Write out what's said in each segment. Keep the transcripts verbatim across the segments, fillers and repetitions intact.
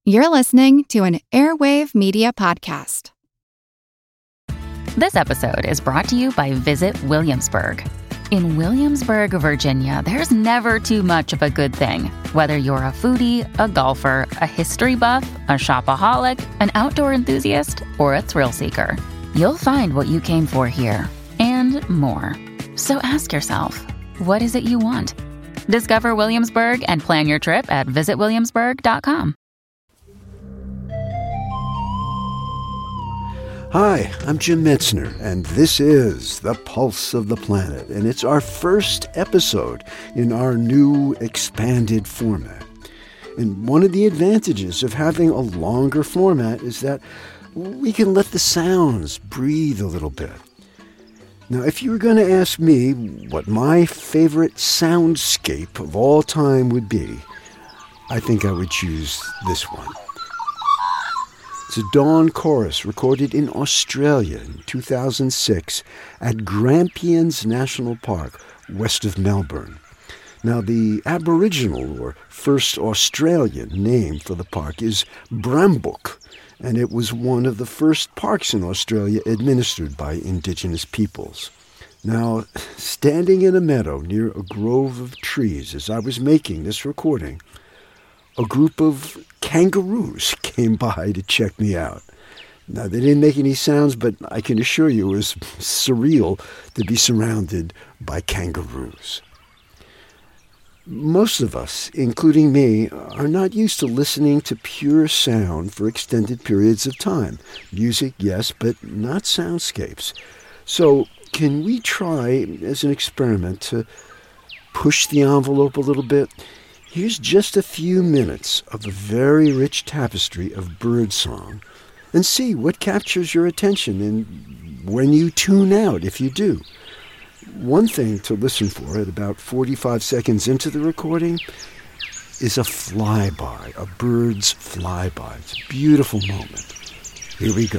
You're listening to an Airwave Media Podcast. This episode is brought to you by Visit Williamsburg. In Williamsburg, Virginia, there's never too much of a good thing. Whether you're a foodie, a golfer, a history buff, a shopaholic, an outdoor enthusiast, or a thrill seeker, you'll find what you came for here and more. So ask yourself, what is it you want? Discover Williamsburg and plan your trip at visit williamsburg dot com. Hi, I'm Jim Metzner, and this is The Pulse of the Planet, and it's our first episode in our new expanded format. And one of the advantages of having a longer format is that we can let the sounds breathe a little bit. Now, if you were going to ask me what my favorite soundscape of all time would be, I think I would choose this one. It's a dawn chorus recorded in Australia in two thousand six at Grampians National Park, west of Melbourne. Now, the Aboriginal or first Australian name for the park is Brambook, and it was one of the first parks in Australia administered by Indigenous peoples. Now, standing in a meadow near a grove of trees as I was making this recording, a group of kangaroos came by to check me out. Now, they didn't make any sounds, but I can assure you it was surreal to be surrounded by kangaroos. Most of us, including me, are not used to listening to pure sound for extended periods of time. Music, yes, but not soundscapes. So, can we try, as an experiment, to push the envelope a little bit? Here's just a few minutes of a very rich tapestry of birdsong, and see what captures your attention and when you tune out, if you do. One thing to listen for at about forty-five seconds into the recording is a flyby, a bird's flyby. It's a beautiful moment. Here we go.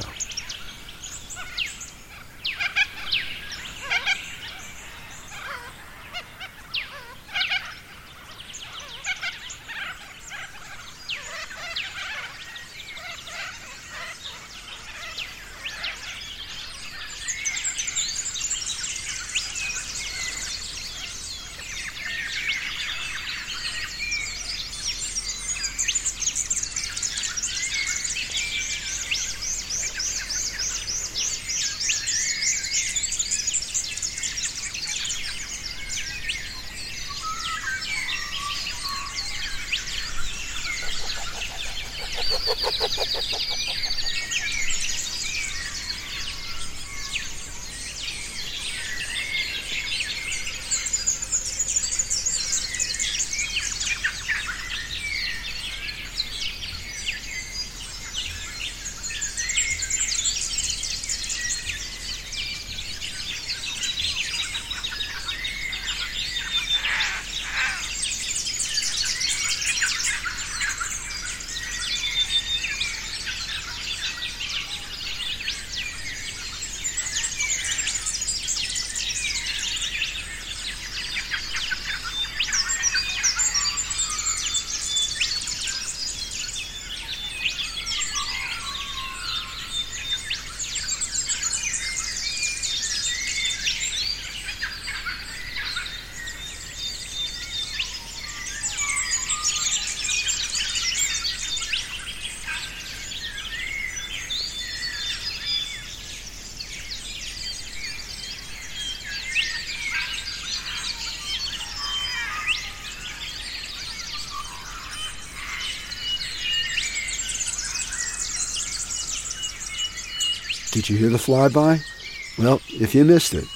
Did you hear the flyby? Well, if you missed it,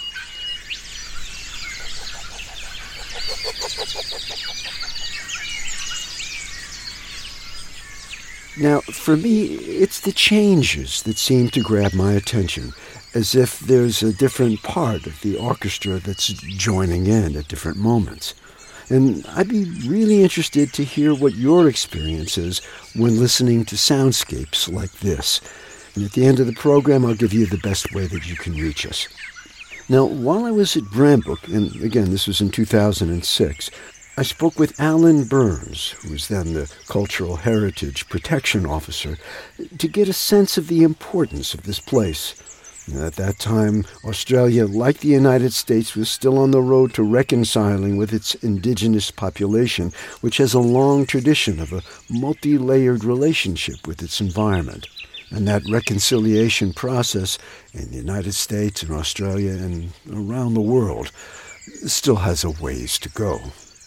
now, for me, it's the changes that seem to grab my attention, as if there's a different part of the orchestra that's joining in at different moments. And I'd be really interested to hear what your experience is when listening to soundscapes like this. And at the end of the program, I'll give you the best way that you can reach us. Now, while I was at Brambook, and again, this was in two thousand six, I spoke with Alan Burns, who was then the Cultural Heritage Protection Officer, to get a sense of the importance of this place. At that time, Australia, like the United States, was still on the road to reconciling with its indigenous population, which has a long tradition of a multi-layered relationship with its environment. And that reconciliation process in the United States and Australia and around the world still has a ways to go.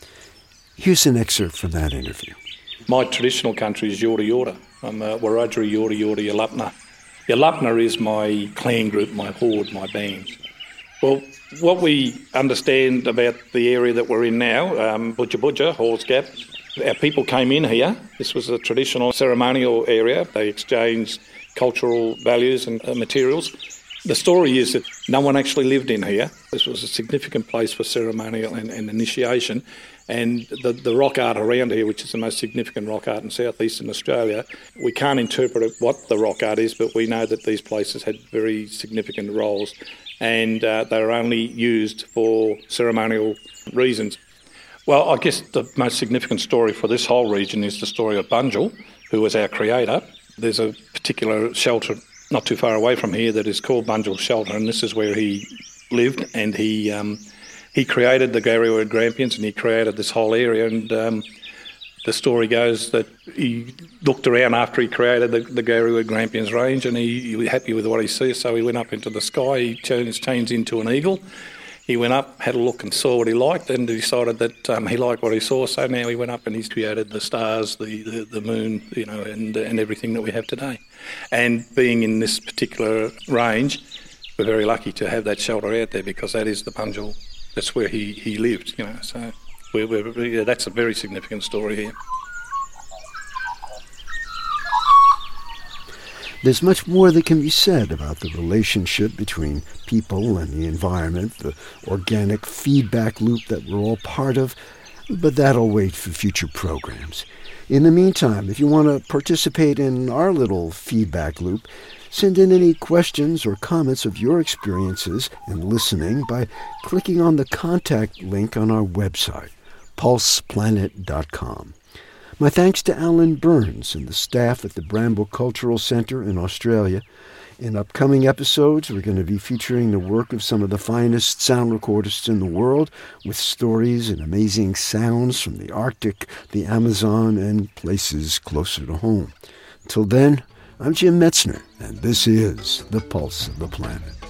Here's an excerpt from that interview. My traditional country is Yorta Yorta. I'm a Wiradjuri Yorta Yorta Yalupna. Yalupna is my clan group, my horde, my band. Well, what we understand about the area that we're in now, um, Budja Budja, Halls Gap, our people came in here. This was a traditional ceremonial area. They exchanged cultural values and uh, materials. The story is that no one actually lived in here. This was a significant place for ceremonial and, and initiation. And the, the rock art around here, which is the most significant rock art in southeastern Australia, we can't interpret what the rock art is, but we know that these places had very significant roles, and uh, they were only used for ceremonial reasons. Well, I guess the most significant story for this whole region is the story of Bunjil, who was our creator. There's a particular shelter not too far away from here that is called Bunjil Shelter, and this is where he lived, and he um, he created the Garryoid Grampians, and he created this whole area. And um, the story goes that he looked around after he created the, the Garryoid Grampians range, and he, he was happy with what he saw, so he went up into the sky. He turned his chains into an eagle. He went up, had a look and saw what he liked, and decided that um, he liked what he saw. So now he went up and he's created the stars, the, the, the moon, you know, and and everything that we have today. And being in this particular range, we're very lucky to have that shelter out there, because that is the Bunjil. That's where he, he lived, you know. So we're, we're, yeah, that's a very significant story here. There's much more that can be said about the relationship between people and the environment, the organic feedback loop that we're all part of, but that'll wait for future programs. In the meantime, if you want to participate in our little feedback loop, send in any questions or comments of your experiences in listening by clicking on the contact link on our website, pulse planet dot com. My thanks to Alan Burns and the staff at the Bramble Cultural Centre in Australia. In upcoming episodes, we're going to be featuring the work of some of the finest sound recordists in the world, with stories and amazing sounds from the Arctic, the Amazon, and places closer to home. Until then, I'm Jim Metzner, and this is The Pulse of the Planet.